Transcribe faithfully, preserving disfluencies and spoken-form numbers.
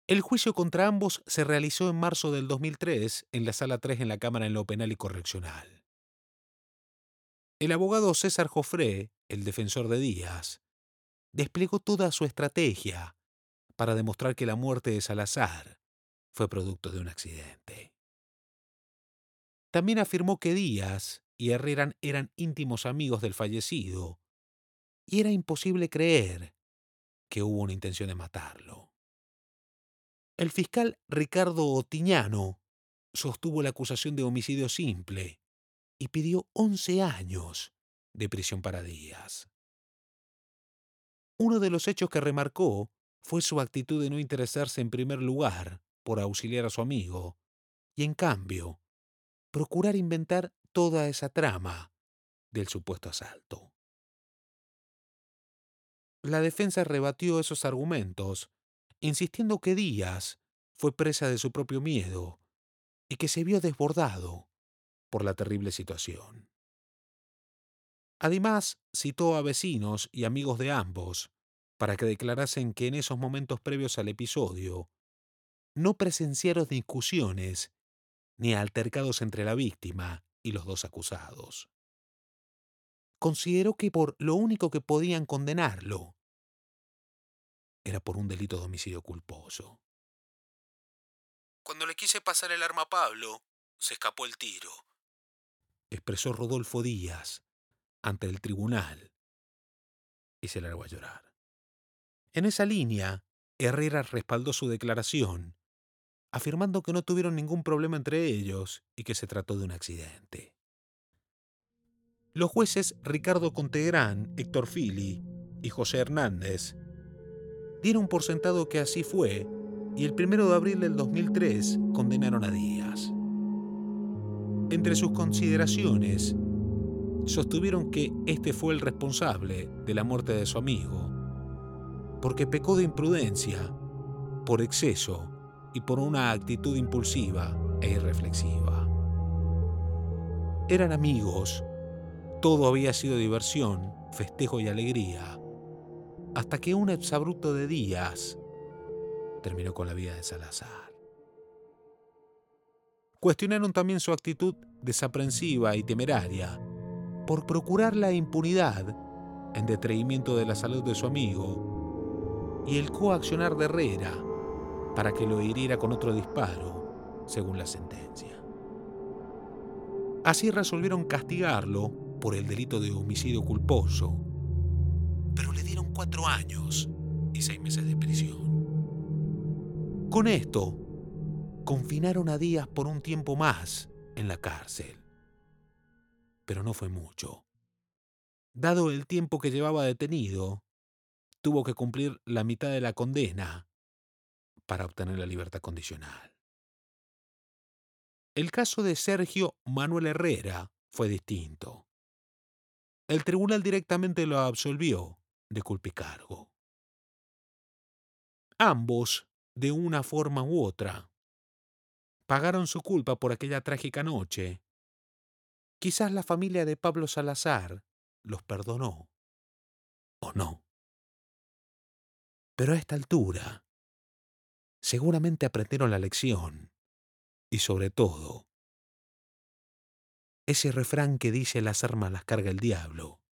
El juicio contra ambos se realizó en marzo del dos mil tres en la Sala tres en la Cámara en lo Penal y Correccional. El abogado César Jofré, el defensor de Díaz, desplegó toda su estrategia para demostrar que la muerte de Salazar fue producto de un accidente. También afirmó que Díaz y Herrera eran íntimos amigos del fallecido y era imposible creer que hubo una intención de matarlo. El fiscal Ricardo Otiñano sostuvo la acusación de homicidio simple y pidió once años de prisión para Díaz. Uno de los hechos que remarcó fue su actitud de no interesarse en primer lugar por auxiliar a su amigo y, en cambio, procurar inventar toda esa trama del supuesto asalto. La defensa rebatió esos argumentos, insistiendo que Díaz fue presa de su propio miedo y que se vio desbordado por la terrible situación. Además, citó a vecinos y amigos de ambos para que declarasen que en esos momentos previos al episodio no presenciaron discusiones ni altercados entre la víctima y los dos acusados. Consideró que por lo único que podían condenarlo era por un delito de homicidio culposo. Cuando le quise pasar el arma a Pablo, se escapó el tiro, expresó Rodolfo Díaz ante el tribunal y se largó a llorar. En esa línea, Herrera respaldó su declaración, afirmando que no tuvieron ningún problema entre ellos y que se trató de un accidente. Los jueces Ricardo Contegrán, Héctor Fili y José Hernández dieron por sentado que así fue y el primero de abril del dos mil tres condenaron a Díaz. Entre sus consideraciones, sostuvieron que este fue el responsable de la muerte de su amigo, porque pecó de imprudencia, por exceso y por una actitud impulsiva e irreflexiva. Eran amigos, todo había sido diversión, festejo y alegría, hasta que un exabrupto de Díaz terminó con la vida de Salazar. Cuestionaron también su actitud desaprensiva y temeraria por procurar la impunidad en detrimento de la salud de su amigo y el coaccionar de Herrera para que lo hiriera con otro disparo, según la sentencia. Así resolvieron castigarlo por el delito de homicidio culposo, pero le dieron cuatro años y seis meses de prisión. Con esto, confinaron a Díaz por un tiempo más en la cárcel. Pero no fue mucho. Dado el tiempo que llevaba detenido, tuvo que cumplir la mitad de la condena para obtener la libertad condicional. El caso de Sergio Manuel Herrera fue distinto. El tribunal directamente lo absolvió de culpa y cargo. Ambos, de una forma u otra, pagaron su culpa por aquella trágica noche. Quizás la familia de Pablo Salazar los perdonó, o no. Pero a esta altura, seguramente aprendieron la lección y, sobre todo, ese refrán que dice las armas las carga el diablo